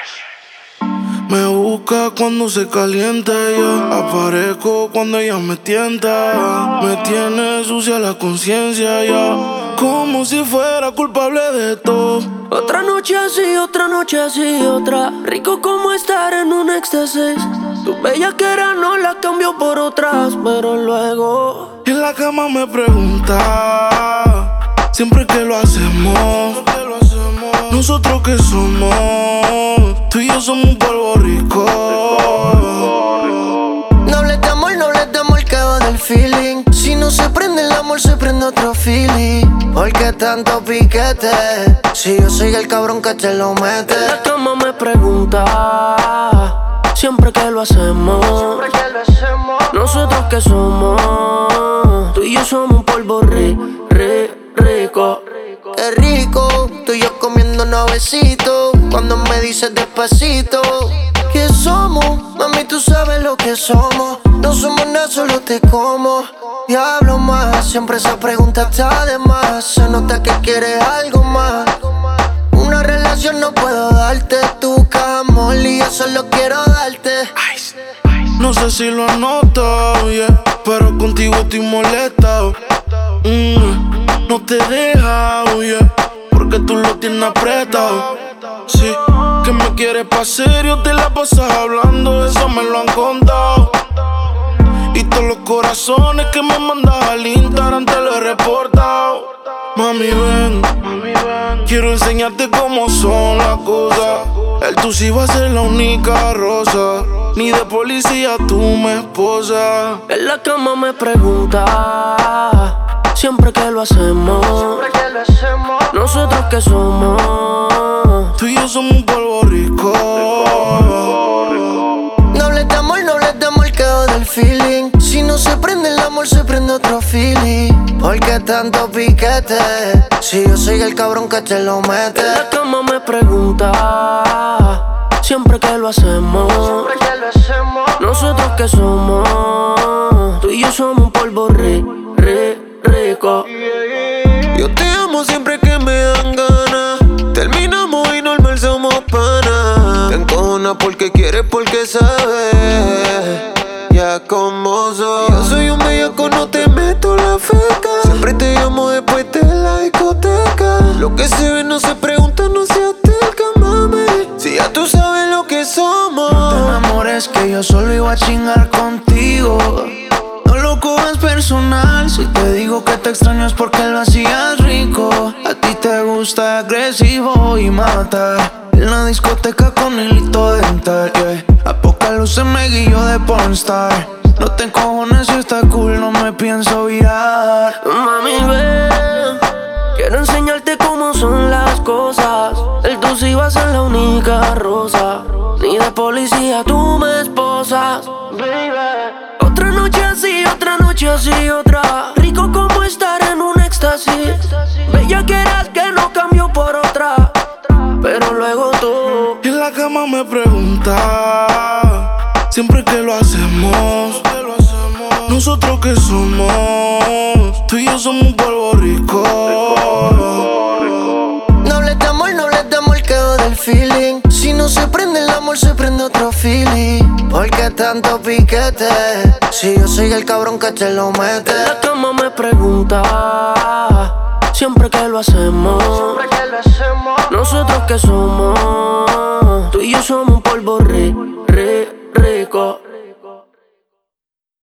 Me busca cuando se calienta, yo aparezco cuando ella me tienta. Me tiene sucia la conciencia, ya como si fuera culpable de todo. Otra noche así, otra. Rico como estar en un éxtasis. Tu bellaquera no la cambio por otras, pero luego en la cama me pregunta, siempre que lo hacemos, nosotros que somos, tú y yo somos un polvo rico. No hables de amor, que va del feeling. Si no se prende el amor, se prende otro feeling. ¿Por qué tanto piquete? Si yo soy el cabrón que te lo mete. en la cama me pregunta, siempre que lo hacemos, nosotros que somos, tú y yo somos un polvo rico. Qué rico, tú y yo comiendo nuevecito. Cuando me dices despacito, ¿qué somos? Mami, tú sabes lo que somos. No somos nada, solo te como. Y hablo más, siempre esa pregunta está de más. Se nota que quieres algo más. Una relación no puedo darte, tú buscas amor y yo solo quiero darte. No sé si lo has notado, yeah, pero contigo estoy molestado. No te deja, yeah, porque tú lo tienes apretado. Sí, que me quieres pa' serio, te la pasas hablando, eso me lo han contado. Y todos los corazones que me mandas al Instagram te lo he reportado. Mami, ven, quiero enseñarte cómo son las cosas. El tú sí va a ser la única rosa. Ni de policía tú me esposa. En la cama me pregunta, siempre que lo hacemos, nosotros que somos, tú y yo somos un polvo rico. No hables de amor, que va del feeling. Si no se prende el amor, se prende otro feeling. ¿Por qué tanto piquete? Si yo soy el cabrón que te lo mete. en la cama me pregunta, siempre que lo hacemos, nosotros que somos, tú y yo somos un polvo rico. Yo te amo siempre que me dan ganas. Terminamos y normal somos panas. Te encojonas porque quieres, porque sabes ya como soy. Yo soy un bellaco, no te meto la feca. Siempre te llamo después de la discoteca. Lo que se ve no se pregunta, no se acerca, mami. Si ya tú sabes lo que somos. No te enamores que yo solo iba a chingar contigo. No lo cojas personal, si te digo que te extraño es porque lo hacías rico. A ti te gusta agresivo y mata. En la discoteca con hilito dental, yeah. A poca luz se me guilló de pornstar. No te encojones si está cool, no me pienso virar. Mami, ven, quiero enseñarte cómo son las cosas. El tú sí va a ser la única rosa. Ni de policía tú me esposas, baby. Otra noche así, otra. Rico como estar en un éxtasis. Bellaqueras que no cambio por otra, pero luego tú en la cama me pregunta, siempre que lo hacemos, nosotros que somos, tú y yo somos un polvo rico. No hables de amor, que va del feeling. Si no se prende el amor, se prende otro feeling. ¿Por qué tanto piquete? Si yo soy el cabrón que te lo mete. en la cama me pregunta, siempre que lo hacemos, nosotros que somos, tú y yo somos un polvo rico.